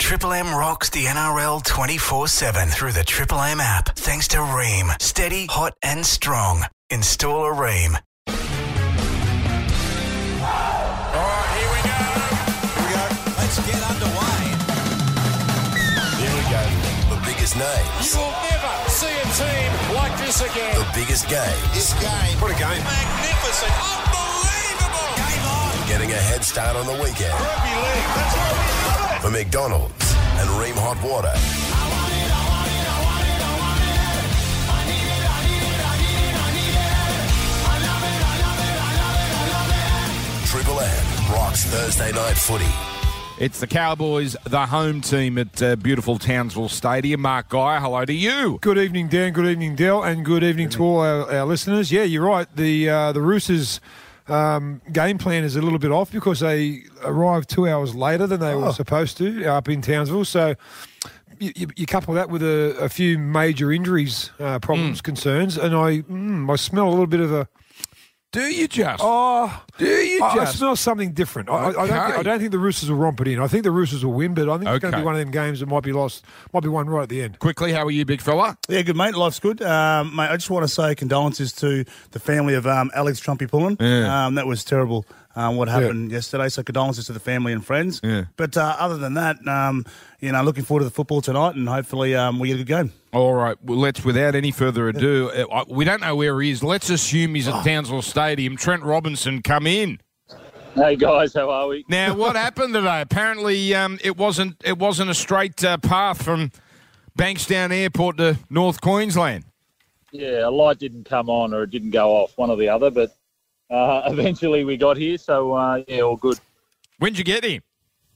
Triple M rocks the NRL 24/7 through the Triple M app. Thanks to Ream. Steady, hot and strong. Install a Ream. All right, here we go. Let's get underway. Here we go. The biggest names. You will never see a team like this again. The biggest games. This game. What a game. Magnificent. Unbelievable. Game on. Getting a head start on the weekend. Rugby league, that's what we love it. For McDonald's and Ream Hot Water. Triple M rocks Thursday night footy. It's the Cowboys, the home team at beautiful Townsville Stadium. Mark Guy, hello to you. Good evening, Dan. Good evening, Del. And good evening to all our listeners. Yeah, you're right. The Roosters game plan is a little bit off because they arrived 2 hours later than they were supposed to up in Townsville. So you couple that with a few major injuries, problems, concerns, and I smell a little bit of a... Do you just? Do you just? I smell something different. Okay. I don't think the Roosters will romp it in. I think the Roosters will win, but I think it's going to Okay. be one of them games that might be lost, might be won right at the end. Quickly, how are you, big fella? Yeah, good, mate. Life's good. Mate, I just want to say condolences to the family of Alex Trumpy Pullen. Yeah. That was terrible, what happened yesterday. So condolences to the family and friends. Yeah. But other than that, looking forward to the football tonight, and hopefully we get a good game. All right, well, let's, without any further ado, we don't know where he is. Let's assume he's at Townsville Stadium. Trent Robinson, come in. Hey guys, how are we? Now, what happened today? Apparently, it wasn't a straight path from Bankstown Airport to North Queensland. Yeah, a light didn't come on or it didn't go off, one or the other, but eventually we got here, so all good. When'd you get here?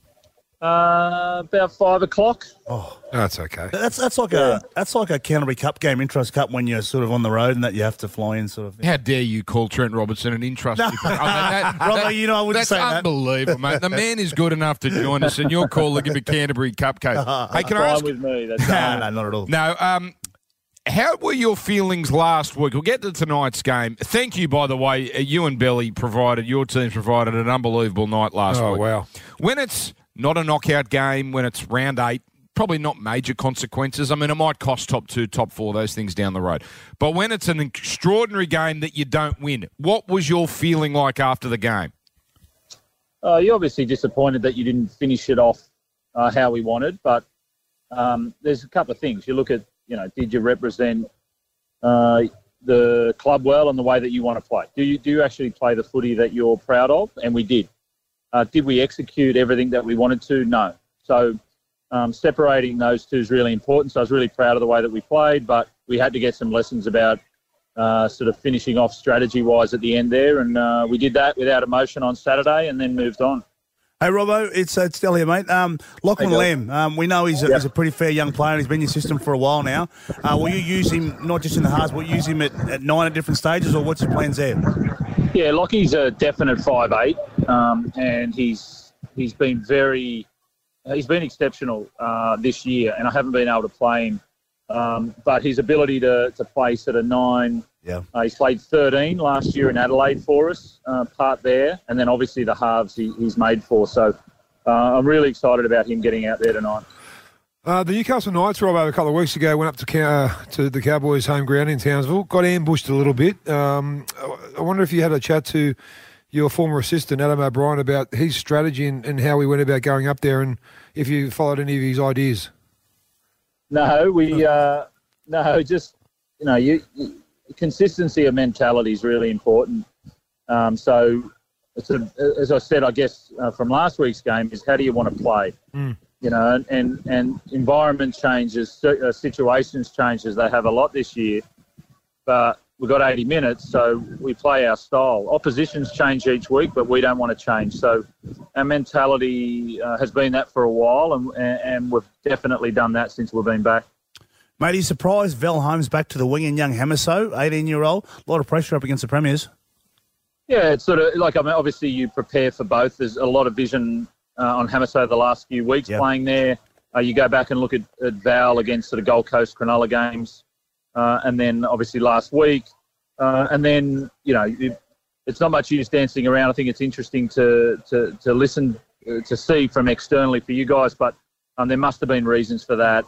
About 5 o'clock. That's okay. That's like a Canterbury Cup game, Intrust Cup, when you're sort of on the road and that you have to fly in, sort of. How dare you call Trent Robinson an intrust? Robbo, I wouldn't that's say that. unbelievable, mate. The man is good enough to join us, and you're calling him a Canterbury Cup case. Hey, can I Fine ask? with me. That's No, not at all. No, how were your feelings last week? We'll get to tonight's game. Thank you, by the way. You and Belly your teams provided an unbelievable night last week. Oh, wow. When it's not a knockout game, when it's round 8, probably not major consequences. I mean, it might cost top 2, top 4, those things down the road. But when it's an extraordinary game that you don't win, what was your feeling like after the game? You're obviously disappointed that you didn't finish it off how we wanted, but there's a couple of things. You look at, did you represent the club well and the way that you want to play? Do you actually play the footy that you're proud of? And we did. Did we execute everything that we wanted to? No. So separating those two is really important. So I was really proud of the way that we played, but we had to get some lessons about sort of finishing off strategy-wise at the end there, and we did that without emotion on Saturday and then moved on. Hey, Robbo, it's Del here, mate. Lachlan Lamb, we know he's a pretty fair young player and he's been in your system for a while now. Will you use him not just in the halves, will you use him at 9 at different stages, or what's your plans there? Yeah, Lockie's a definite 5'8", and he's been exceptional this year, and I haven't been able to play him. But his ability to play sort of 9, he's played 13 last year in Adelaide for us, part there, and then obviously the halves he's made for. So I'm really excited about him getting out there tonight. The Newcastle Knights, Rob, a couple of weeks ago, went up to the Cowboys' home ground in Townsville, got ambushed a little bit. I wonder if you had a chat to your former assistant, Adam O'Brien, about his strategy and how we went about going up there, and if you followed any of his ideas. No, consistency of mentality is really important. So, as I said, I guess from last week's game, is how do you want to play? And environment changes, situations changes. They have a lot this year, but we've got 80 minutes, so we play our style. Oppositions change each week, but we don't want to change. So our mentality has been that for a while, and we've definitely done that since we've been back. Mate, are you surprised Val Holmes back to the wing and young Hamiso, 18-year-old? A lot of pressure up against the Premiers. Yeah, it's sort of like, obviously you prepare for both. There's a lot of vision on Hamiso the last few weeks playing there. You go back and look at Val against sort of Gold Coast, Cronulla games, and then obviously last week. And then, it's not much use dancing around. I think it's interesting to listen, to see from externally for you guys. But There must have been reasons for that,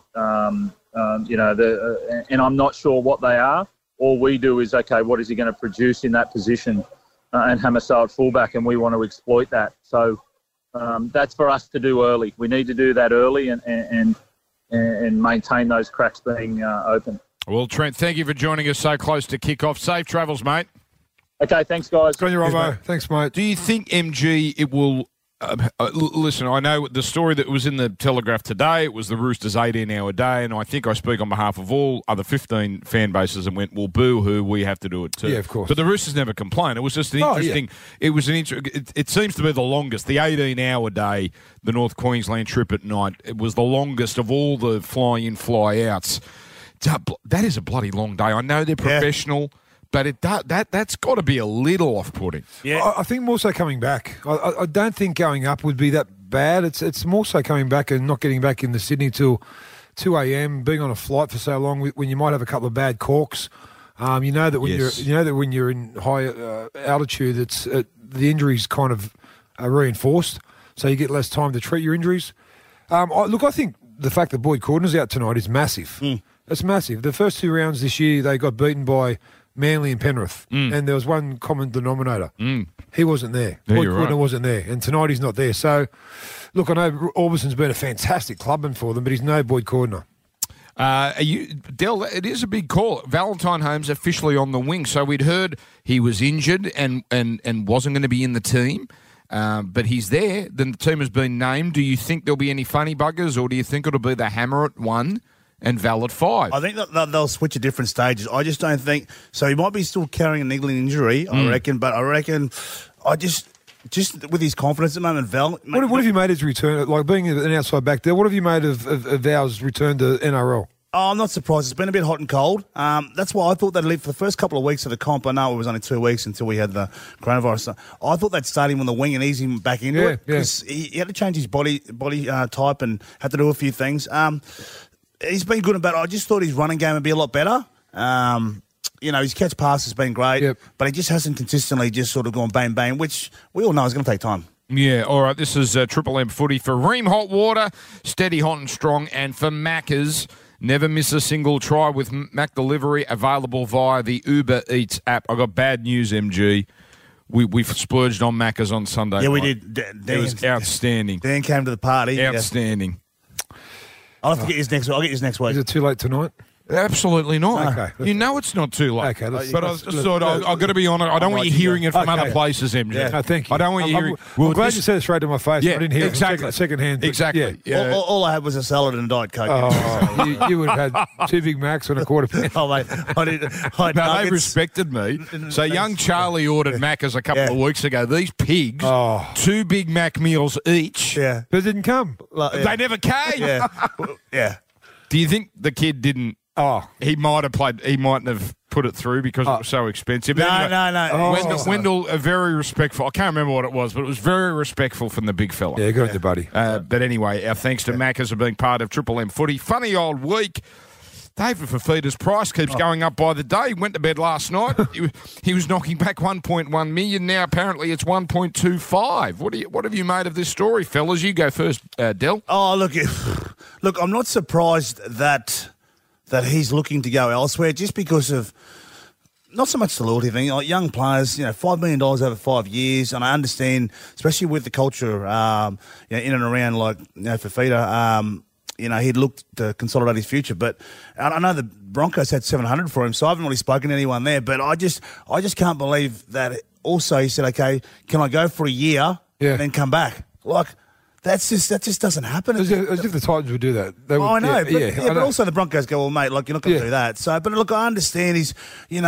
and I'm not sure what they are. All we do is, okay, what is he going to produce in that position, and Hamiso at fullback, and we want to exploit that. So that's for us to do early. We need to do that early and maintain those cracks being open. Well, Trent, thank you for joining us so close to kick-off. Safe travels, mate. Okay, thanks, guys. Good on you, Robbo. Thanks, mate. Do you think, MG, it will... listen, I know the story that was in the Telegraph today, it was the Roosters 18-hour day, and I think I speak on behalf of all other 15 fan bases and went, well, boo-hoo, we have to do it too. Yeah, of course. But the Roosters never complained. It was just an interesting... It was it seems to be the longest, the 18-hour day, the North Queensland trip at night. It was the longest of all the fly-in, fly-outs. That is a bloody long day. I know they're professional... Yeah. But that's got to be a little off-putting. Yeah, I think more so coming back. I don't think going up would be that bad. It's more so coming back and not getting back into Sydney till 2 a.m. Being on a flight for so long, when you might have a couple of bad corks. You know that when you're in high altitude, it's the injuries kind of are reinforced, so you get less time to treat your injuries. I think the fact that Boyd Corden's out tonight is massive. It's massive. The first 2 rounds this year, they got beaten by Manly and Penrith, and there was one common denominator. He wasn't there. Boyd Cordner wasn't there, and tonight he's not there. So, look, I know Orbison's been a fantastic clubman for them, but he's no Boyd Cordner. Del, it is a big call. Valentine Holmes officially on the wing. So we'd heard he was injured and wasn't going to be in the team, but he's there. Then the team has been named. Do you think there'll be any funny buggers, or do you think it'll be the Hammer at 1 and Val at 5? I think that they'll switch at different stages. I just don't think... So he might be still carrying a niggling injury, I reckon, but I just with his confidence at the moment, Val... What have you made his return, like being an outside back there, what have you made of Val's return to NRL? Oh, I'm not surprised. It's been a bit hot and cold. That's why I thought they'd leave for the first couple of weeks of the comp. I know it was only 2 weeks until we had the coronavirus. I thought they'd start him on the wing and ease him back into it, because he had to change his body type and had to do a few things. He's been good and bad. I just thought his running game would be a lot better. His catch pass has been great, but he just hasn't consistently just sort of gone bang, bang, which we all know is going to take time. Yeah, all right, this is Triple M footy for Ream Hot Water, steady, hot and strong, and for Macca's, never miss a single try with Mac Delivery, available via the Uber Eats app. I got bad news, MG. We've splurged on Macca's on Sunday night. We did. It was outstanding. Dan came to the party. Outstanding. I'll have to get his next week. I'll get his next week. Is it too late tonight? Absolutely not. Okay. You know it's not too late. Okay, but I just thought I've got to be honest. I don't want you hearing it from other places, MJ. Yeah. No, thank you. I don't want you hearing... I'm glad you said it straight to my face. Yeah, I didn't hear exactly. it second hand. Exactly. Yeah. All I had was a salad and a Diet Coke. Oh, you would have had 2 Big Macs and a quarter pound. Oh, mate. They respected me. So young Charlie ordered Macca's a couple of weeks ago. These pigs, 2 Big Mac meals each. Yeah. But it didn't come. They never came. Yeah. Do you think the kid didn't... he mightn't have put it through because it was so expensive. No. Wendell, very respectful. I can't remember what it was, but it was very respectful from the big fella. Yeah, good on you, buddy. But anyway, our thanks to Macca's for being part of Triple M footy. Funny old week. David Fafita's price keeps going up by the day. He went to bed last night. he was knocking back 1.1 million. Now apparently it's 1.25. What have you made of this story, fellas? You go first, Del. Oh, look, I'm not surprised that he's looking to go elsewhere, just because of not so much the loyalty thing. Like young players, $5 million over 5 years, and I understand, especially with the culture, in and around Fafita. He'd looked to consolidate his future, but I know the Broncos had 700 for him, so I haven't really spoken to anyone there. But I just can't believe that. Also, he said, "Okay, can I go for a year and then come back?" That just doesn't happen. As if the Titans would do that. I know, but also the Broncos go, "Well, mate, you're not going to do that." So, but look, I understand he's,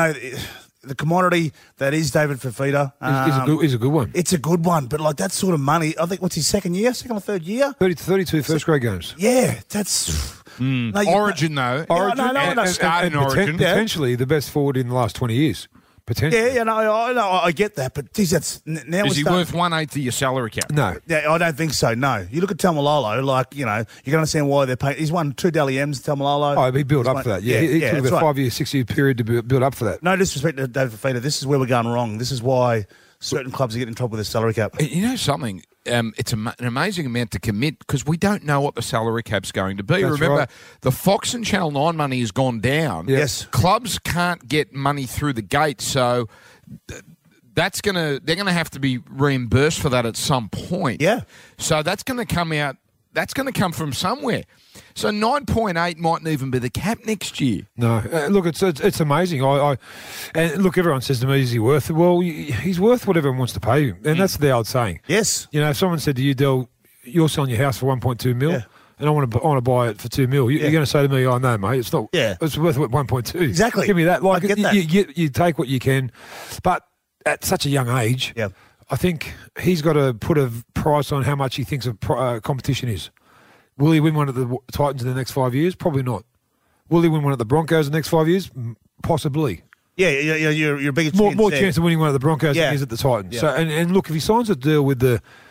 the commodity that is David Fafita. Is a good one. It's a good one, but that sort of money, I think, what's his second or third year? 32 first grade games. Yeah, that's... Origin, though. Origin. Starting Origin. Potentially the best forward in the last 20 years. Potentially. I get that, but geez, that's... Now is he worth 1/8 of your salary cap? No. Yeah, I don't think so, no. You look at Tamalolo, you can understand why they're paying... He's won 2 Dally M's, Tamalolo. Oh, he built up for that. Yeah, he took about 5 year, 6 year period to build up for that. No disrespect to David Fafita. This is where we're going wrong. This is why certain clubs are getting in trouble with their salary cap. You know something? it's an amazing amount to commit because we don't know what the salary cap's going to be. That's Remember, right. the Fox and Channel 9 money has gone down. Yes. Clubs can't get money through the gate, so they're going to have to be reimbursed for that at some point. Yeah. So that's going to come out. That's going to come from somewhere. So 9.8 mightn't even be the cap next year. No, look, it's amazing. And look, everyone says to me, is he worth it? Well, he's worth what everyone wants to pay him, and that's the old saying. Yes. You know, if someone said to you, Del, you're selling your house for 1.2 mil, Yeah. and I want to buy it for 2 mil, you're going to say to me, "Oh no, mate, it's not. Yeah. It's worth 1.2. Exactly. Give me that. Like, I get that. You take what you can, but at such a young age, Yeah. I think he's got to put a price on how much he thinks a competition is. Will he win one of the Titans in the next 5 years? Probably not. Will he win one of the Broncos in the next 5 years? Possibly. Yeah, you're a bigger More chance there. chance of winning one of the Broncos Yeah. than he is at the Titans. Yeah. So and look, if he signs a deal with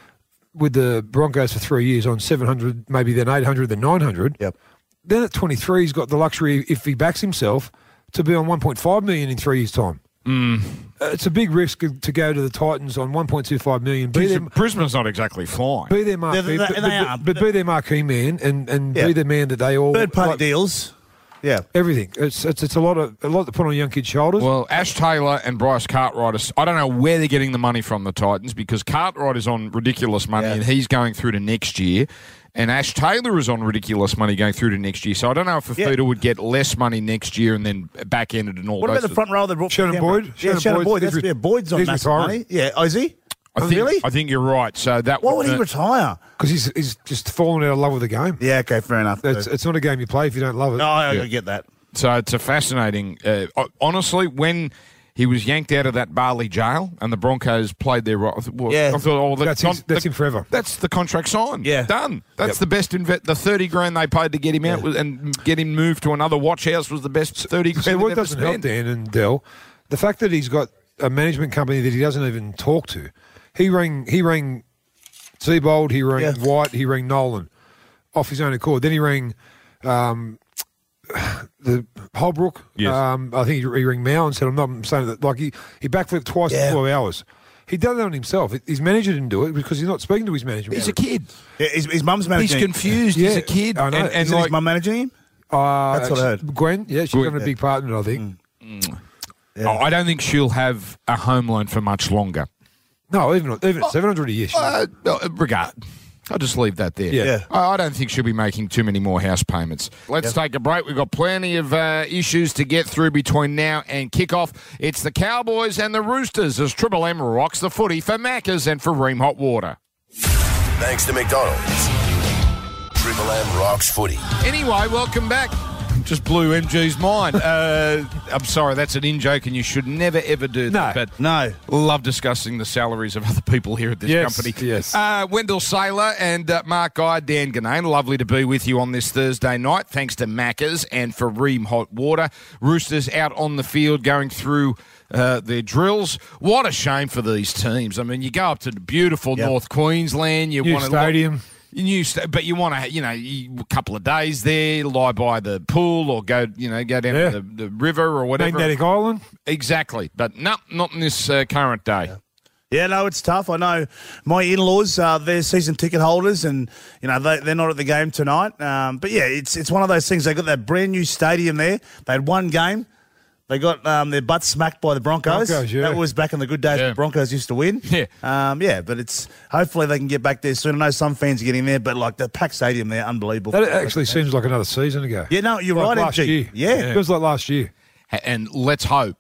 the Broncos for 3 years on 700, maybe then 800, then 900. Yep. Then at 23, he's got the luxury, if he backs himself, to be on 1.5 million in 3 years' time. It's a big risk to go to the Titans on 1.25 million. Brisbane's not exactly flying. Be their marquee, They are. but be their marquee man and Yeah. be the man that they all Third-party like, deals. Yeah. everything. It's a lot to put on young kids' shoulders. Well, Ash Taylor and Bryce Cartwright, I don't know where they're getting the money from, the Titans, because Cartwright is on ridiculous money and he's going through to next year. And Ash Taylor is on ridiculous money going through to next year. So I don't know if Fafita would get less money next year and then back-ended and all What those. about the front row they brought Shannon from Canberra? Boyd? Yeah, Shannon Boyd. He's Boyd's on he's massive retiring. money. Yeah. Oh, is he? Really? I think you're right. So that Why would he retire? Because he's just fallen out of love with the game. Yeah, okay, fair enough. It's not a game you play if you don't love it. No, I get that. So it's a fascinating. Honestly, when he was yanked out of that Bali jail and the Broncos played their role, Yeah. I thought, That's him forever. That's the contract signed. Yeah. Done. That's the best the 30 grand they paid to get him out and get him moved to another watch house was the best 30 grand. So what they've ever doesn't help spent. Dan and Del, the fact that he's got a management company that he doesn't even talk to. He rang Seabold, he rang White, he rang Nolan off his own accord. Then he rang the Holbrook. Yes. I think he rang Mao and said, I'm not saying that. Like he backflipped twice in 12 hours. He done that on himself. His manager didn't do it because he's not speaking to his management. He's a kid. Yeah, his mum's managing He's him. confused. Yeah. He's a kid. I know. And Isn't his mum managing him? That's what I heard. Gwen, yeah, she's Gwen, having a big part in it, I think. I don't think she'll have a home loan for much longer. No, even at 700 a year. Regard. I'll just leave that there. Yeah. I don't think she'll be making too many more house payments. Let's take a break. We've got plenty of issues to get through between now and kickoff. It's the Cowboys and the Roosters as Triple M rocks the footy for Maccas and for Ream Hot Water. Thanks to McDonald's. Triple M rocks footy. Anyway, welcome back. Just blew MG's mind. I'm sorry, that's an in-joke and you should never, ever do that. But No. love discussing the salaries of other people here at this company. Yes. Wendell Saylor and Mark Guy, Dan Ganane, lovely to be with you on this Thursday night. Thanks to Maccas and for Ream Hot Water. Roosters out on the field going through their drills. What a shame for these teams. I mean, you go up to the beautiful North Queensland. You New want stadium. But you want to, a couple of days there, lie by the pool or go down to the river or whatever. Magnetic Island. Exactly. But no, not in this current day. Yeah, no, it's tough. I know my in-laws, they're season ticket holders and, they're not at the game tonight. But, yeah, it's one of those things. They got that brand-new stadium there. They had one game. They got their butts smacked by the Broncos. Yeah. That was back in the good days when the Broncos used to win. Yeah. But it's hopefully they can get back there soon. I know some fans are getting there, but like the packed stadium there, unbelievable. That actually seems like another season ago. Yeah, no, you're Like right, last MG. year. Yeah. It feels like last year. And let's hope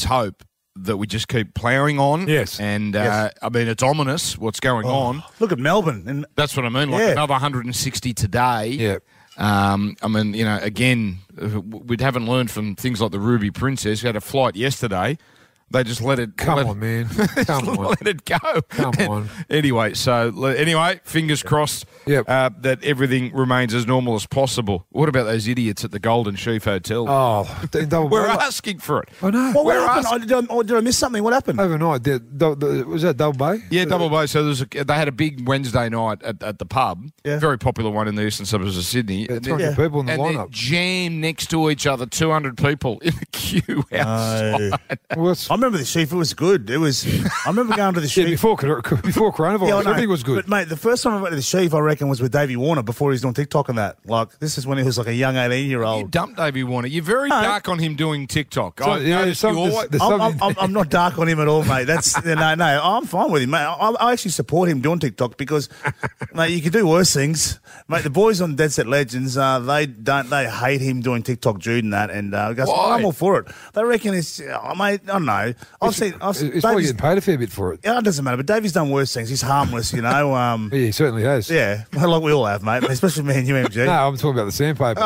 that we just keep ploughing on. Yes. And, I mean, it's ominous what's going on. Look at Melbourne. And That's what I mean. Like another 160 today. Yeah. I mean, again, we haven't learned from things like the Ruby Princess. We had a flight yesterday. They just let it... Come on, man. Come on. Let it go. Come on. Anyway, fingers crossed that everything remains as normal as possible. What about those idiots at the Golden Sheaf Hotel? Oh, We're asking for it. I know. what happened? Did I miss something? What happened? Overnight, was that Double Bay? Yeah, Double Bay. So they had a big Wednesday night at the pub. Yeah. Very popular one in the eastern suburbs of Sydney. Yeah, 200 people in the and they're lineup. jammed next to each other, 200 people in the queue. you outside. Well, I remember the Sheaf. It was good. I remember going to the Sheaf. before coronavirus, Yeah, I know. everything was good. But, mate, the first time I went to the Sheaf, I reckon, was with Davey Warner before he was doing TikTok and that. Like, this is when he was like a young 18-year-old. You dumped Davey Warner. You're very dark on him doing TikTok. So, I yeah, noticed some- you always- there's something- I'm not dark on him at all, mate. That's no. I'm fine with him, mate. I actually support him doing TikTok because, mate, you can do worse things, mate. The boys on Dead Set Legends, they hate him doing TikTok, Jude, and that, and goes, Why? I'm all for it. They reckon it's, mate. I don't know. He's probably Davey's- getting paid a fair bit for it. Yeah, it doesn't matter. But Davey's done worse things. He's harmless, you know. Yeah, he certainly has. Yeah, like we all have, mate. Especially me and you, MG. No, I'm talking about the sandpaper.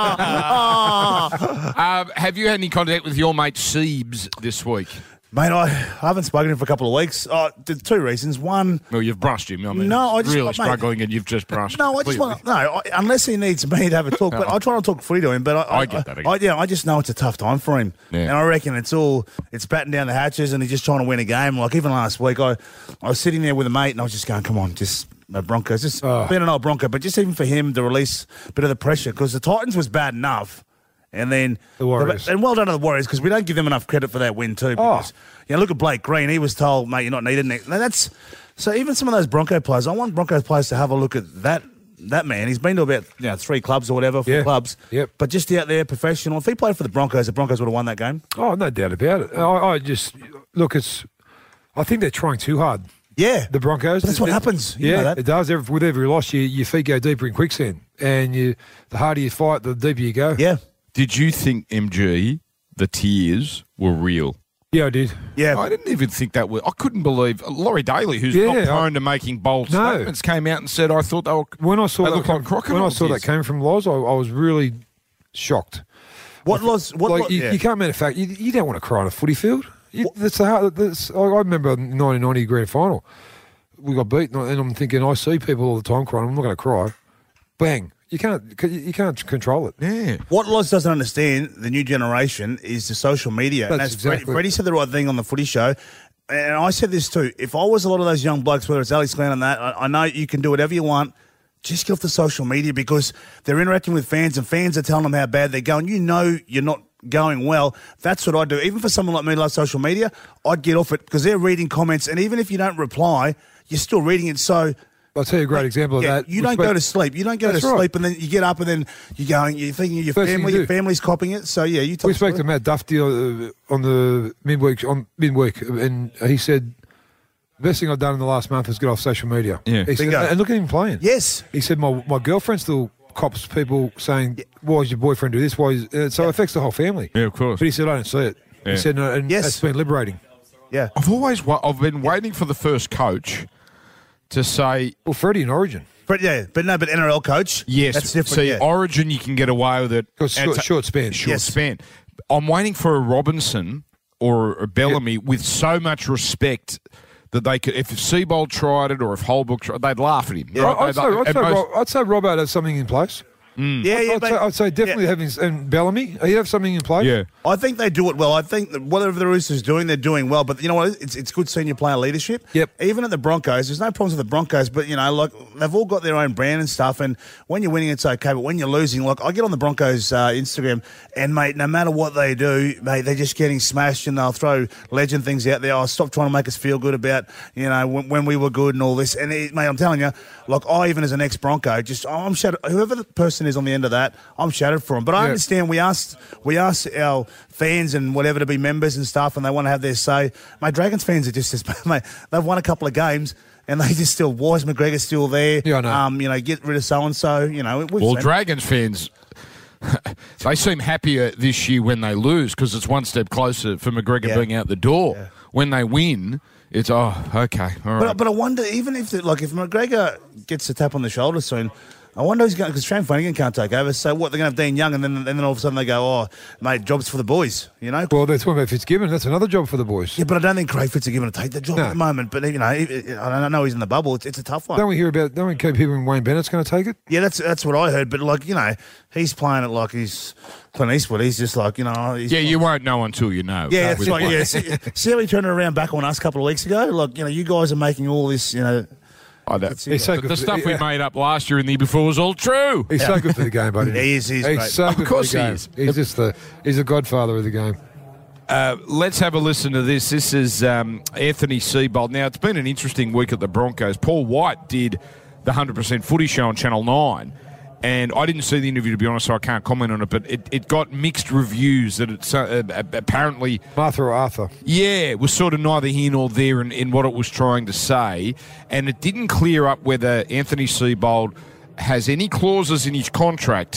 Have you had any contact with your mate Siebes this week? Mate, I haven't spoken to him for a couple of weeks. Two reasons. One, Well, you've brushed him. I mean, No, I it's just- really mate- struggling, and you've just brushed. no, I just want unless he needs me to have a talk. But I try not to talk free to him. But I get that. I just know it's a tough time for him, Yeah. and I reckon it's batting down the hatches, and he's just trying to win a game. Like even last week, I was sitting there with a mate, and I was just going, "Come on, just." Broncos, just being an old Bronco, but just even for him to release a bit of the pressure because the Titans was bad enough, and then The Warriors. and well done to the Warriors because we don't give them enough credit for that win too. Because look at Blake Green, he was told, mate, you're not needed. Now that's so even some of those Bronco players, I want Broncos players to have a look at that man. He's been to about 3 clubs or whatever, 4 clubs. Yep. But just out there, professional. If he played for the Broncos would have won that game. Oh, no doubt about it. I just look. I think they're trying too hard. Yeah, The Broncos. But that's what happens. You know Yeah, that. it does. With every loss, your feet go deeper in quicksand, and the harder you fight, the deeper you go. Yeah, Did you think, MG, the tears were real? Yeah, I did. yeah. I didn't even think that was. I couldn't believe Laurie Daly, who's Yeah, not prone to making bold No. statements, came out and said, "I thought they were." When I saw They that, look like crocodile when I saw tears. that came from Loz, I was really shocked. What loss? What? Like lo- you, yeah. you can't manufacture. You don't want to cry on a footy field. That's the hard. I remember 1990 grand final. We got beaten, and I'm thinking, I see people all the time crying. I'm not going to cry. Bang! You can't control it. Yeah. What Loz doesn't understand, the new generation, is the social media. And That's that's exactly- Freddie said the right thing on the footy show. And I said this too. If I was a lot of those young blokes, whether it's Alex Glenn and that, I know you can do whatever you want. Just get off the social media because they're interacting with fans and fans are telling them how bad they're going. You know you're not going well. That's what I do. Even for someone like me, like social media, I'd get off it because they're reading comments. And even if you don't reply, you're still reading it. So I'll tell you a great example of that. you don't go to sleep. You don't go to That's right. sleep and then you get up and then you're going, you're thinking of your First thing family, you your do. family's copying it. So, yeah, you tell We us spoke what- to Matt Duffy on the midweek, and he said, the best thing I've done in the last month is get off social media. Yeah. He said, Bingo. and look at him playing. Yes. He said, my girlfriend still cops people saying, why does your boyfriend do this? So it affects the whole family. Yeah, of course. But he said, I don't see it. Yeah. He said, no, and Yes. that's been liberating. Yeah. I've been waiting for the first coach to say Well, Freddie in Origin. But NRL coach. yes. That's different. See, yeah. Origin, you can get away with it. Because And short span. Short Yes. span. I'm waiting for a Robinson or a Bellamy with so much respect that they could, if Seabold tried it or if Holbrook tried, they'd laugh at him. Right? I'd say Robbo has something in place. yeah, I'd say definitely having and Bellamy. You have something in place. Yeah. I think they do it well. I think that whatever the Roosters doing, they're doing well. But you know what? It's good senior player leadership. Yep. Even at the Broncos, there's no problems with the Broncos. But you know, like they've all got their own brand and stuff. And when you're winning, it's okay. But when you're losing, like I get on the Broncos Instagram, and mate, no matter what they do, mate, they're just getting smashed, and they'll throw legend things out there. Oh, stop trying to make us feel good about when we were good and all this. And mate, I'm telling you, like I even as an ex-Bronco, I'm shattered. Whoever the person is on the end of that, I'm shattered for them. But I understand we asked our fans and whatever to be members and stuff, and they want to have their say. My Dragons fans are just as mate. They've won a couple of games, and they just still. Why is McGregor still there? Yeah, I know. Get rid of so and so. We've Well, seen- Dragons fans, they seem happier this year when they lose because it's one step closer for McGregor Yeah. being out the door. Yeah. When they win, it's, okay, all right. But I wonder, even if if McGregor gets a tap on the shoulder soon, I wonder who's going because Shane Flanagan can't take over. So what, they're going to have Dean Young, and then all of a sudden they go, oh, mate, jobs for the boys. Well, they're talking about Fitzgibbon. That's another job for the boys. Yeah, but I don't think Craig Fitz are given to take the job at the moment. But I don't know he's in the bubble. It's a tough one. Don't we keep hearing Wayne Bennett's going to take it? Yeah, that's what I heard. But he's playing it like he's Clint Eastwood. He's just like he's you won't know until you know. Yeah, that's With- right. Yeah, see how he turned it around back on us a couple of weeks ago. Like you guys are making all this. Oh, He's so good the for stuff we made up last year and the year before was all true. He's so good for the game, buddy. He's great. so good Of course for the he game. is. He's just he's the godfather of the game. Let's have a listen to this. This is Anthony Seibold. Now, it's been an interesting week at the Broncos. Paul White did the 100% Footy Show on Channel 9, and I didn't see the interview, to be honest, so I can't comment on it, but it got mixed reviews that it's apparently... Martha or Arthur. Yeah, it was sort of neither here nor there in what it was trying to say, and it didn't clear up whether Anthony Seibold has any clauses in his contract,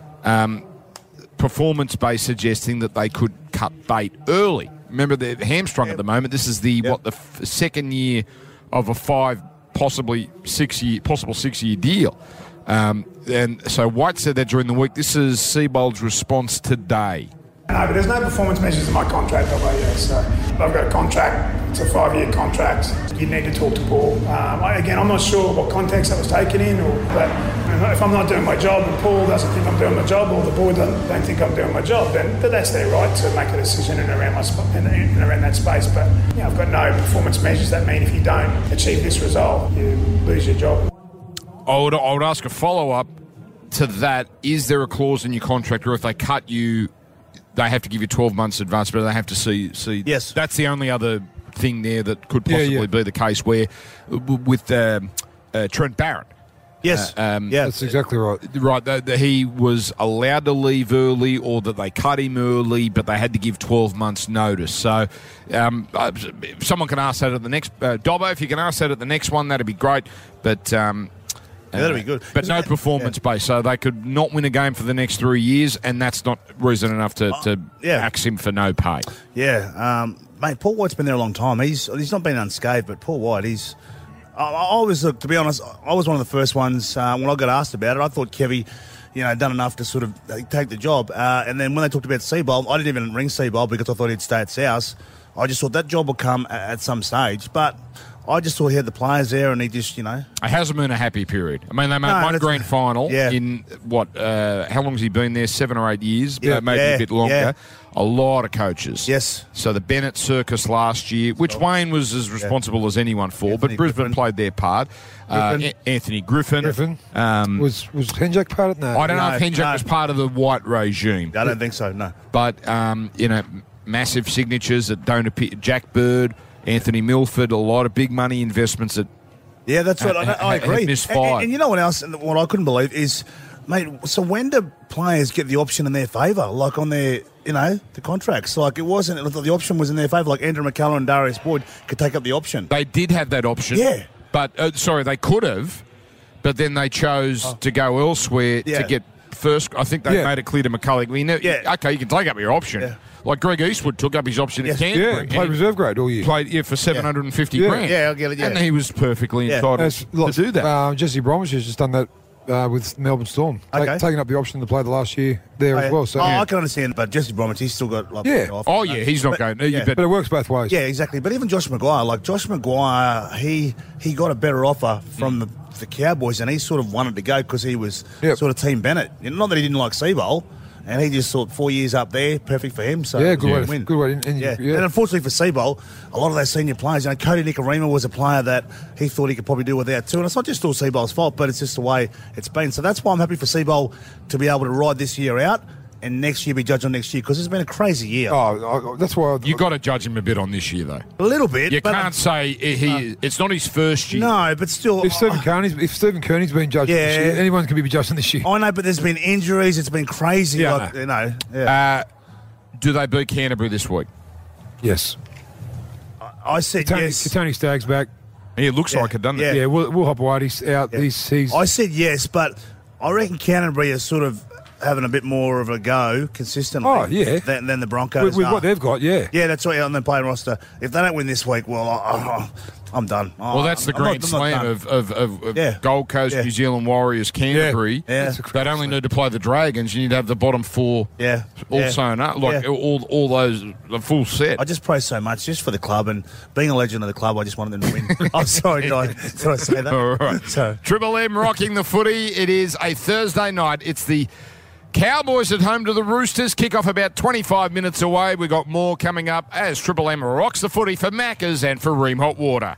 performance-based, suggesting that they could cut bait early. Remember, they're hamstrung at the moment. This is the second year of a possible 6-year deal. And so White said that during the week. This is Seibold's response today. No, but there's no performance measures in my contract, so I've got a contract, it's a 5-year contract. You need to talk to Paul. Again, I'm not sure what context that was taken in, but if I'm not doing my job and Paul doesn't think I'm doing my job, or the board don't think I'm doing my job, then that's their right to make a decision in around that space. But I've got no performance measures that mean if you don't achieve this result, you lose your job. I would ask a follow-up to that. Is there a clause in your contract where if they cut you, they have to give you 12 months advance, but they have to see? Yes. That's the only other thing there that could possibly be the case where with Trent Barrett. Yes. That's exactly right. Right. That he was allowed to leave early, or that they cut him early, but they had to give 12 months notice. So if someone can ask that at the next... Dobbo, if you can ask that at the next one, that'd be great. But... that'd be good. But no performance-based, so they could not win a game for the next 3 years, and that's not reason enough to axe him for no pay. Yeah. Mate, Paul White's been there a long time. He's not been unscathed, but Paul White, to be honest, I was one of the first ones when I got asked about it. I thought Kevy, done enough to sort of take the job. And then when they talked about Seibold, I didn't even ring Seibold because I thought he'd stay at South. I just thought that job would come at some stage, but... I just thought he had the players there, and he just, It hasn't been a happy period. I mean, they made one grand final in, how long has he been there? 7 or 8 years? Maybe a bit longer. Yeah. A lot of coaches. Yes. So the Bennett circus last year, which Wayne was as responsible as anyone for, but Brisbane played their part. Anthony Griffin. Was Henjak part of that? I don't know if Henjak was part of the White regime. I don't think so, no. But, massive signatures that don't appear. Jack Bird, Anthony Milford, a lot of big money investments that... Yeah, that's what I agree. Misfired. And you know what else, what I couldn't believe is, mate, so when do players get the option in their favour? Like on their, the contracts? Like it wasn't, the option was in their favour, like Andrew McCullough and Darius Boyd could take up the option. They did have that option. Yeah. But, they could have, but then they chose to go elsewhere to get first. I think they made it clear to McCullough, okay, you can take up your option. Yeah. Like Greg Eastwood took up his option at Canterbury. Yeah, played reserve grade all year. Played for 750 grand. Yeah, I'll get it, And he was perfectly entitled to do that. Jesse Bromwich has just done that with Melbourne Storm. Taking up the option to play the last year there as well. So I can understand, but Jesse Bromwich, he's still got... he's not going... But it works both ways. Yeah, exactly. But even Josh Maguire, he got a better offer from the Cowboys, and he sort of wanted to go because he was sort of Team Bennett. Not that he didn't like Seibold, and he just thought 4 years up there, perfect for him. So good way to win. And unfortunately for Seibold, a lot of those senior players, Cody Nikorima was a player that he thought he could probably do without too. And it's not just all Seibold's fault, but it's just the way it's been. So that's why I'm happy for Seibold to be able to ride this year out and next year be judged on next year, because it's been a crazy year. That's why you got to judge him a bit on this year, though. A little bit. You can't say it's not his first year. No, but still, if Stephen Kearney's been judged this year, anyone can be judged on this year. I know, but there's been injuries. It's been crazy. Do they beat Canterbury this week? Yes. I said yes. Tony Stagg's back. Yeah, it looks like it, doesn't it? Yeah, Will Hopewadi's out. Yeah. He's. I said yes, but I reckon Canterbury is sort of having a bit more of a go consistently than the Broncos with what they've got, Yeah, that's right, on their playing roster. If they don't win this week, well, I'm done. Well, that's the grand slam of Gold Coast, New Zealand Warriors, Canterbury. Yeah. They'd only need to play the Dragons. You need to have the bottom four all sewn up, all those, the full set. I just pray so much, just for the club, and being a legend of the club, I just wanted them to win. I'm sorry, did I say that? All right. So. Triple M rocking the footy. It is a Thursday night. It's the Cowboys at home to the Roosters. Kick-off about 25 minutes away. We've got more coming up as Triple M rocks the footy for Maccas and for Ream Hot Water.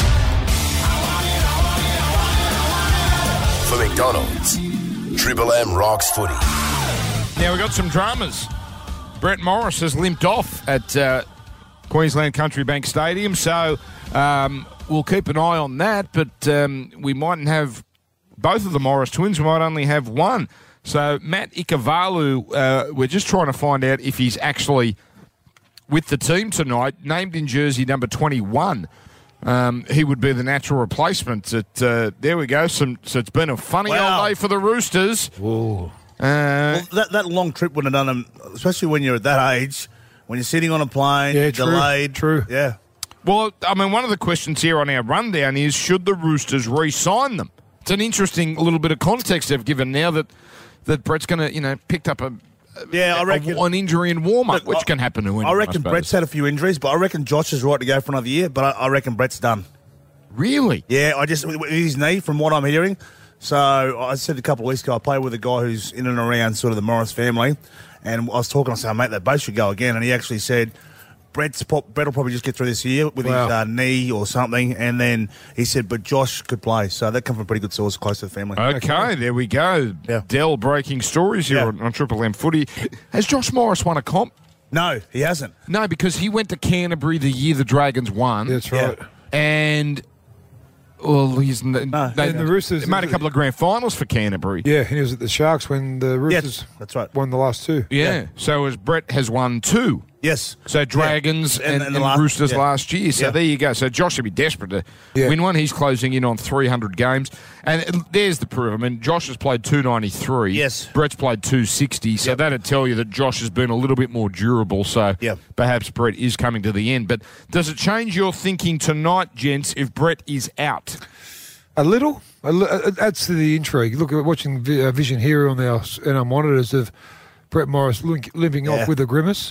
For McDonald's, Triple M rocks footy. Now, we've got some dramas Brett Morris has limped off at Queensland Country Bank Stadium, so we'll keep an eye on that, but we mightn't have both of the Morris twins. We might only have one. So Matt Ikavalu, we're just trying to find out if he's actually with the team tonight, named in jersey number 21. He would be the natural replacement. There we go. So it's been a funny old day for the Roosters. Whoa. Well, that long trip wouldn't have done them, especially when you're at that age, when you're sitting on a plane, delayed. True. Yeah. Well, I mean, one of the questions here on our rundown is, should the Roosters re-sign them? It's an interesting little bit of context they've given now that Brett's going to, picked up I reckon an injury in warm-up, which can happen to anyone. I reckon Brett's had a few injuries, but I reckon Josh is right to go for another year, but I reckon Brett's done. Really? Yeah, with his knee, from what I'm hearing. So I said a couple of weeks ago, I play with a guy who's in and around sort of the Morris family, and I was talking, I said, mate, they both should go again, and he actually said, Brett will probably just get through this year with his knee or something, and then he said, but Josh could play. So that come from a pretty good source close to the family. Okay, there we go. Yeah. Dell breaking stories here on Triple M Footy. Has Josh Morris won a comp? No, he hasn't. No, because he went to Canterbury the year the Dragons won. That's right. And... Well, he's the Roosters made a couple of grand finals for Canterbury. Yeah, and he was at the Sharks when the Roosters that's right. won the last two. Yeah. So as Brett has won two. Yes. So Dragons and Roosters last year. So there you go. So Josh should be desperate to win one. He's closing in on 300 games. And there's the proof. I mean, Josh has played 293. Yes. Brett's played 260. So that'd tell you that Josh has been a little bit more durable. So perhaps Brett is coming to the end. But does it change your thinking tonight, gents, if Brett is out? A little. Adds to the intrigue. Look, we're watching vision here on our monitors of Brett Morris limping off with a grimace.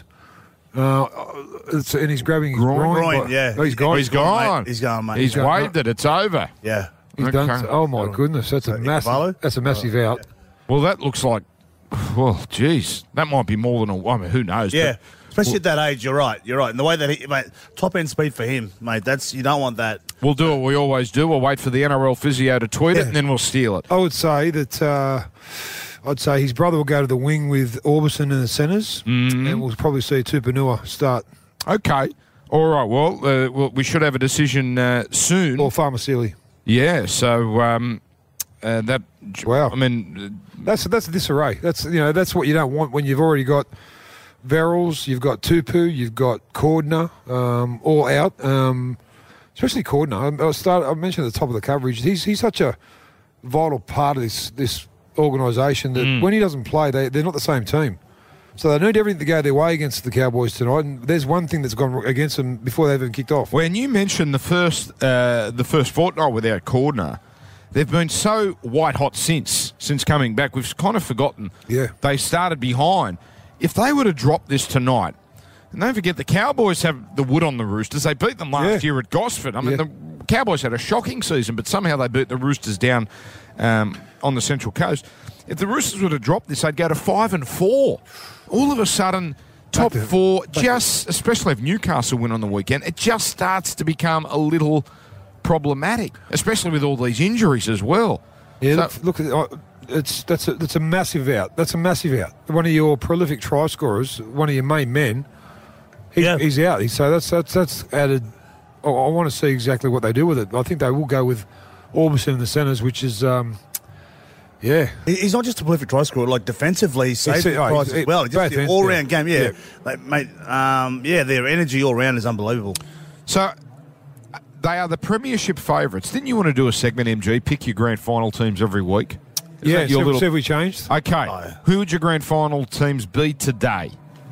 And he's grabbing his groin. Yeah. Oh, he's gone. He's gone. He's gone, mate. He's waved it. It's over. Yeah. He's done. Oh, my goodness. That's a massive out. Well, that looks like, geez, that might be more than I mean, who knows? Yeah. Especially at that age, you're right. And the way that mate, top end speed for him, mate, you don't want that. We'll do what we always do. We'll wait for the NRL physio to tweet it, and then we'll steal it. I would say that his brother will go to the wing with Orbison in the centres, and we'll probably see Tupanua start. Okay. All right. Well, we should have a decision soon. Or Farmasili. Yeah. So that. Wow. I mean, that's disarray. That's what you don't want when you've already got Verrills, you've got Tupu, you've got Cordner, all out. Especially Cordner. I mentioned at the top of the coverage. He's such a vital part of this organisation that when he doesn't play, they're not the same team. So they need everything to go their way against the Cowboys tonight. And there's one thing that's gone against them before they've even kicked off. When you mentioned the first fortnight without Cordner, they've been so white hot since coming back. We've kind of forgotten. Yeah. They started behind. If they were to drop this tonight, and don't forget the Cowboys have the wood on the Roosters. They beat them last year at Gosford. I mean, the Cowboys had a shocking season, but somehow they beat the Roosters down on the Central Coast. If the Roosters were to drop this, they'd go to 5-4. All of a sudden, top four, especially if Newcastle win on the weekend, it just starts to become a little problematic, especially with all these injuries as well. Yeah, so, look that's a massive out. That's a massive out. One of your prolific try scorers, one of your main men, he's out. So that's added. I want to see exactly what they do with it. I think they will go with Orbison in the centres, which is, He's not just a prolific try scorer. Like defensively, he saves tries as well. Just the all-round game. Yeah. Like, mate. Their energy all round is unbelievable. So. They are the premiership favourites. Didn't you want to do a segment, MG? Pick your grand final teams every week. See if we changed. Okay. Who would your grand final teams be today?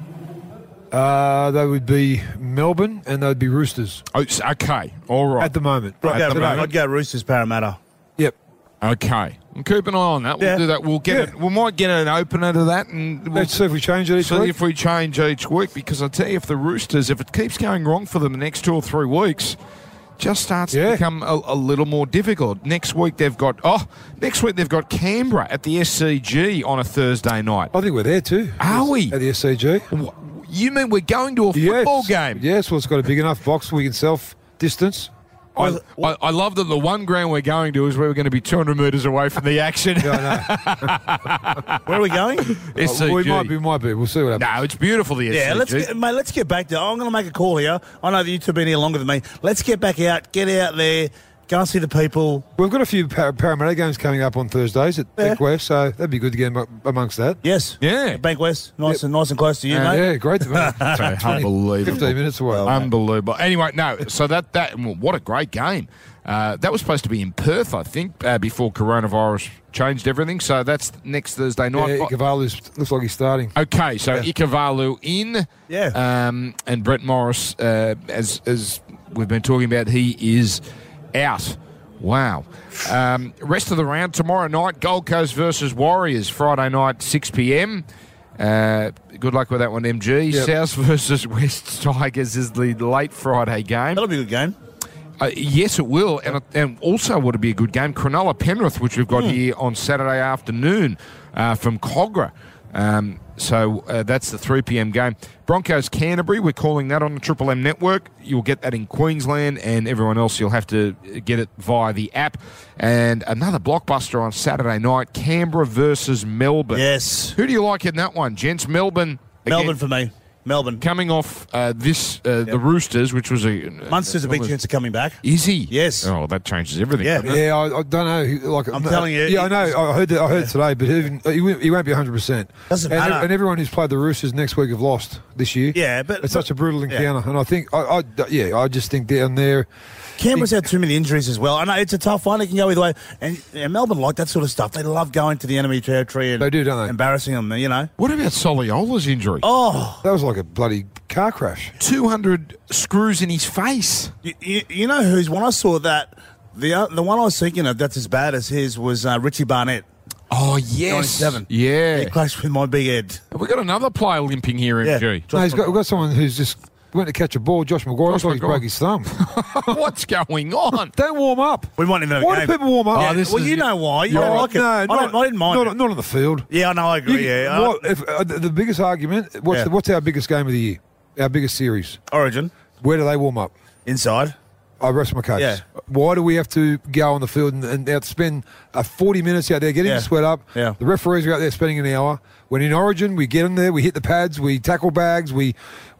They would be Melbourne and they'd be Roosters. Oh, okay. All right. At the moment. I'd go Roosters, Parramatta. Yep. Okay. We'll keep an eye on that. We'll do that. We'll get it. We might get an opener to that, and let's see if we change it each week. See if we change each week, because I tell you, if the Roosters, if it keeps going wrong for them the next 2 or 3 weeks, just starts to become a little more difficult. Next week they've got Canberra at the SCG on a Thursday night. I think we're there too. Are we? At the SCG. You mean we're going to a football game? Yes, well, it's got a big enough box we can self-distance. I love that the one ground we're going to is where we're going to be 200 metres away from the action. Where are we going? SCG. We might be. We'll see what happens. No, it's beautiful, the SCG. Yeah, let's get back to. I'm going to make a call here. I know that you two have been here longer than me. Let's get back out. Get out there. Go and see the people. We've got a few Parramatta games coming up on Thursdays at Bank West, so that'd be good to get amongst that. Yes. Yeah. Bank West, nice and close to you, mate. Yeah, great to me. Unbelievable. 15 minutes away. Unbelievable. Anyway, no, so that what a great game. That was supposed to be in Perth, I think, before coronavirus changed everything. So that's next Thursday night. Yeah, Ikevalu looks like he's starting. Okay, so Ikevalu in. Yeah. And Brett Morris, as we've been talking about, he is out. Wow. Rest of the round tomorrow night, Gold Coast versus Warriors, Friday night, 6 p.m. Good luck with that one, MG. Yep. South versus West Tigers is the late Friday game. That'll be a good game. Yes, it will. And also would be a good game, Cronulla Penrith, which we've got here on Saturday afternoon from Cogra. So that's the 3 p.m. game. Broncos Canterbury, we're calling that on the Triple M network. You'll get that in Queensland, and everyone else you'll have to get it via the app. And another blockbuster on Saturday night, Canberra versus Melbourne. Yes. Who do you like in that one, gents? Melbourne. Melbourne for me. Melbourne. Coming off the Roosters, which was a... Munster's a big chance of coming back. Is he? Yes. Oh, that changes everything. Yeah. Yeah, I don't know. I'm telling you. Yeah, I know. I heard today, but he won't be 100%. Doesn't matter. And everyone who's played the Roosters next week have lost this year. Yeah, but... It's such a brutal encounter. And I think, I just think down there... Canberra's had too many injuries as well. I know it's a tough one. It can go either way. And Melbourne like that sort of stuff. They love going to the enemy territory and they do, don't they? Embarrassing them, you know. What about Soliola's injury? Oh. That was like a bloody car crash. 200 screws in his face. You know who's one I saw that, the one I was thinking of that's as bad as his was Richie Barnett. Oh, yes. 97. Yeah. He clashed with my big head. Have we got another player limping here, MG? No, we've got someone who's just... went to catch a ball, Josh Maguire. Looks like he broke his thumb. What's going on? Don't warm up. We might even have a Why game. do people warm up? Yeah, well, you know why. You don't like it. No, I didn't mind not on the field. Yeah, I know, I agree. The biggest argument, what's our biggest game of the year? Our biggest series? Origin. Where do they warm up? Inside. I rest my case. Yeah. Why do we have to go on the field and outspend 40 minutes out there getting the sweat up? Yeah. The referees are out there spending an hour. When in Origin, we get in there, we hit the pads, we tackle bags, we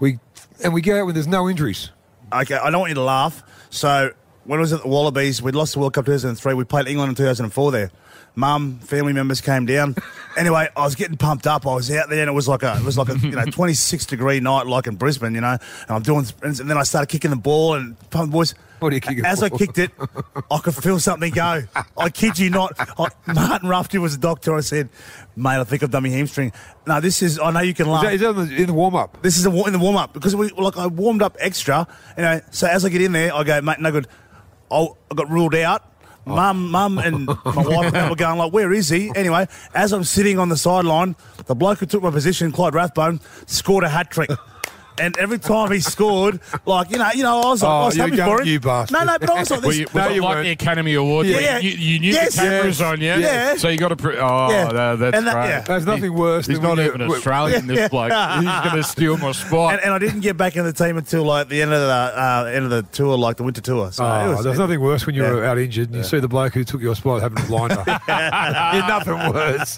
go out when there's no injuries. Okay, I don't want you to laugh. So when I was at the Wallabies, we'd lost the World Cup 2003. We played England in 2004 there. Mum, family members came down. Anyway, I was getting pumped up. I was out there, and it was like a 26-degree night like in Brisbane, and I'm doing, and then I started kicking the ball and pumping the boys. What are you kicking? As I kicked it, I could feel something go. I kid you not. Martin Ruffey was a doctor. I said, mate, I think I've done my hamstring. No, this is, I know you can laugh. Is that in the warm-up? This is in the warm-up because I warmed up extra. So as I get in there, I go, mate, no good. I got ruled out. Mum and my wife were going like, where is he? Anyway, as I'm sitting on the sideline, the bloke who took my position, Clyde Rathbone, scored a hat-trick. And every time he scored, I was happy for him. You bastard. No, but I was like this. Well, you like the Academy Awards. Yeah. You knew the cameras on you. Yeah. So you got to... that's great. Yeah. There's nothing worse. He's not even Australian, this bloke. He's going to steal my spot. And I didn't get back in the team until the end of the tour, like the winter tour. So there's nothing worse when you're out injured and you see the bloke who took your spot having a blinder. There's nothing worse.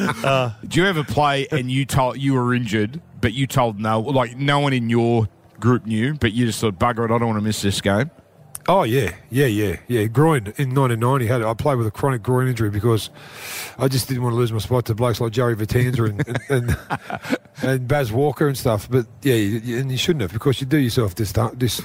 Do you ever play and you were injured, but you told no one in your group knew, but you just thought, bugger it, I don't want to miss this game? Oh, yeah. Groin in 1990. I played with a chronic groin injury because I just didn't want to lose my spot to blokes like Joey Vitanza and Baz Walker and stuff. But, and you shouldn't have because you do yourself disservice.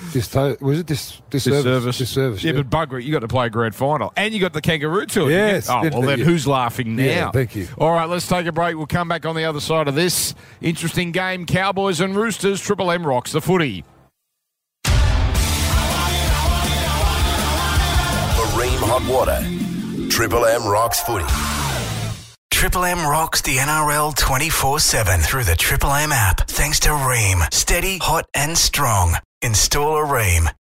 Yeah, but bugger it, you got to play a grand final. And you got the Kangaroo Tour. Yes. Then who's laughing now? Yeah, thank you. All right, let's take a break. We'll come back on the other side of this. Interesting game, Cowboys and Roosters. Triple M rocks the footy. Hot water. Triple M rocks footy. Triple M rocks the NRL 24/7 through the Triple M app. Thanks to Ream. Steady, hot and strong. Install a Ream.